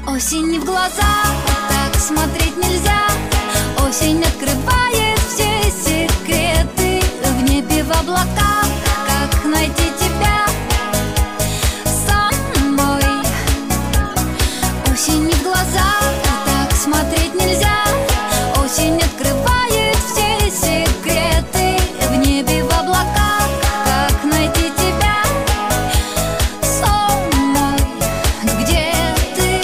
Осень в глаза, так смотреть нельзя. Осень открывает все секреты. В небе, в облаках, как найти тебя самой. Осень в глаза, так смотреть нельзя. Осень открывает все секреты. В небе, в облаках, как найти тебя самой. Где ты?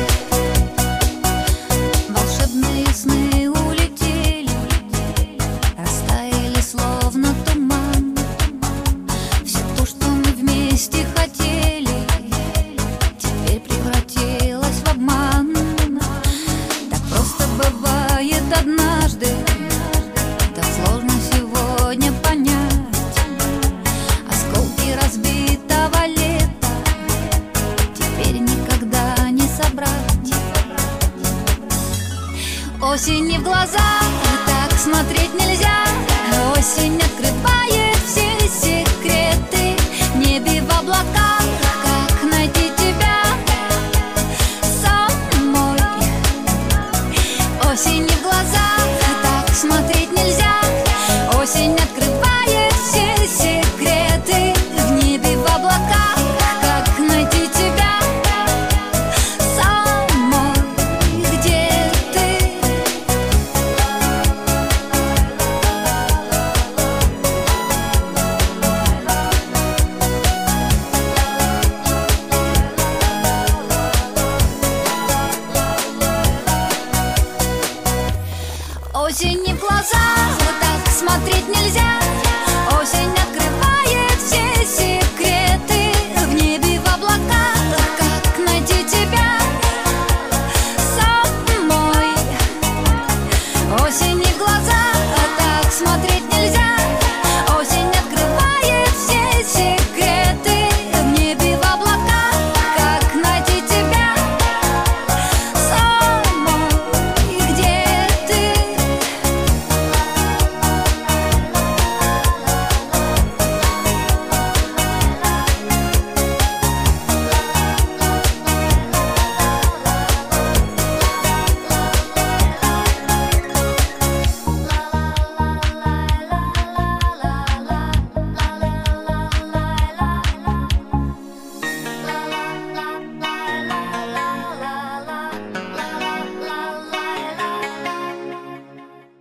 Волшебные сны улетели, растаяли словно туман. Все то, что мы вместе хотели, теперь превратилось в обман. Так просто бывает однажды, так сложно сегодня понять. Осколки разбитого лета теперь никогда не собрать. Осень в глаза, так смотреть нельзя. Осень открывает